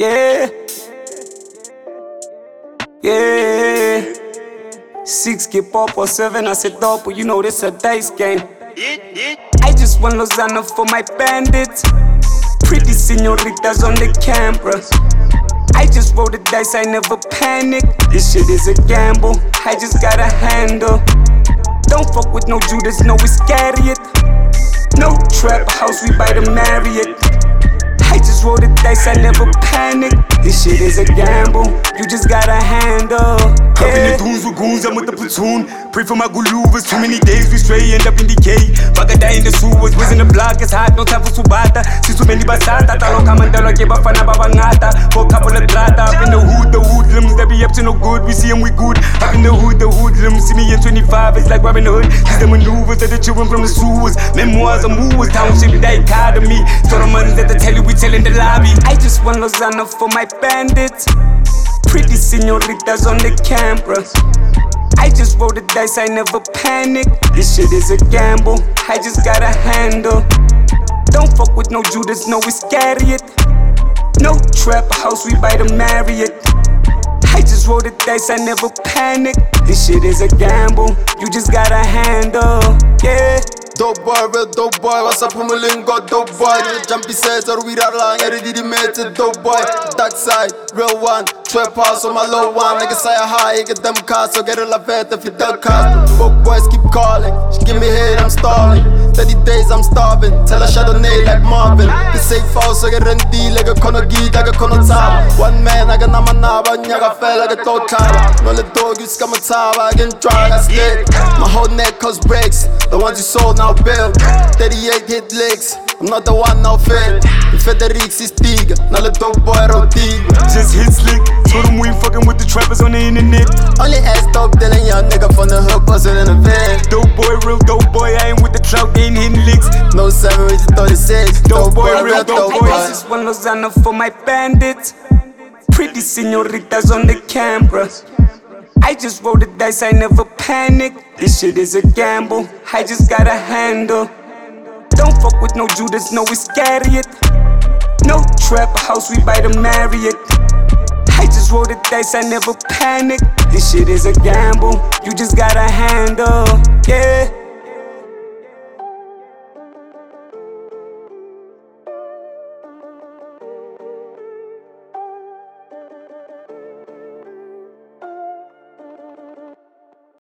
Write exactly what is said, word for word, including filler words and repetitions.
Yeah, yeah. Six get pop or seven, I said double, you know this a dice game. I just want Lasagna for my bandits. Pretty senoritas on the camera. I just roll the dice, I never panic. This shit is a gamble, I just gotta handle. Don't fuck with no Judas, no Iscariot. No trap house, we buy the Marriott. I just roll the dice, I never panic. This shit is a gamble, you just gotta handle. Yeah. Up in the dunes with goons, I'm with the platoon. Pray for my guluvas, too many days we stray, end up in decay. Baka die in the sewers, whiz in the block, it's hot, no time for subata. Si too many basata, talo kamandalo, ke bafana babangata. For a couple of drata, up in the hood, the hoodlums, they be up to no good, we see them, we good. Up in the hood, the hoodlums, see me in twenty-five, it's like Robin Hood. These the maneuvers of the children from the sewers. Memoirs of movers, township dichotomy. So the money that they tell you, we tell in the lobby. I just want Lasagna for my bandits. Pretty senoritas on the camera. I just roll the dice, I never panic. This shit is a gamble, I just gotta handle. Don't fuck with no Judas, no Iscariot. No trap house, we buy the Marriott. I just roll the dice, I never panic. This shit is a gamble, you just gotta handle. Yeah. Dope boy, real dope boy, what's up, Humulingo, dope boy. The jumpy says, or we are long, I did the mate, dope boy. Dark side, real one, trap house on my low one. Niggas say high, get them cars, so get a lafette if you duck cars. Book boys keep calling, she give me head, I'm stalling. thirty days, I'm starving, tell her Chardonnay like Marvin. The safe house, I get renty, like a konogi, like a konotaba. One man, I got namanaba, nyaga fell like a tokaba. No, the dog, you scam a taba, I get dry, I stick. My whole neck cause breaks, the ones you sold now built. thirty-eight hit licks, I'm not the one now fit. The Federic is Tiga, now the dope boy Roti. Just hit slick, told him we ain't fucking with the trappers on the internet. Only ass dope, dealing young nigga from the hood, bustin' in the van. Dope boy, real dope boy, I ain't with the clout, they ain't hitting licks. No seven, reach thirty-six. Dope boy, real dope boy. I just want Lasagna for my bandits. Pretty senoritas on the camera. I just roll the dice, I never panic. This shit is a gamble, I just gotta handle. Don't fuck with no Judas, no Iscariot. No trap house, we buy the Marriott. I just roll the dice, I never panic. This shit is a gamble, you just gotta handle.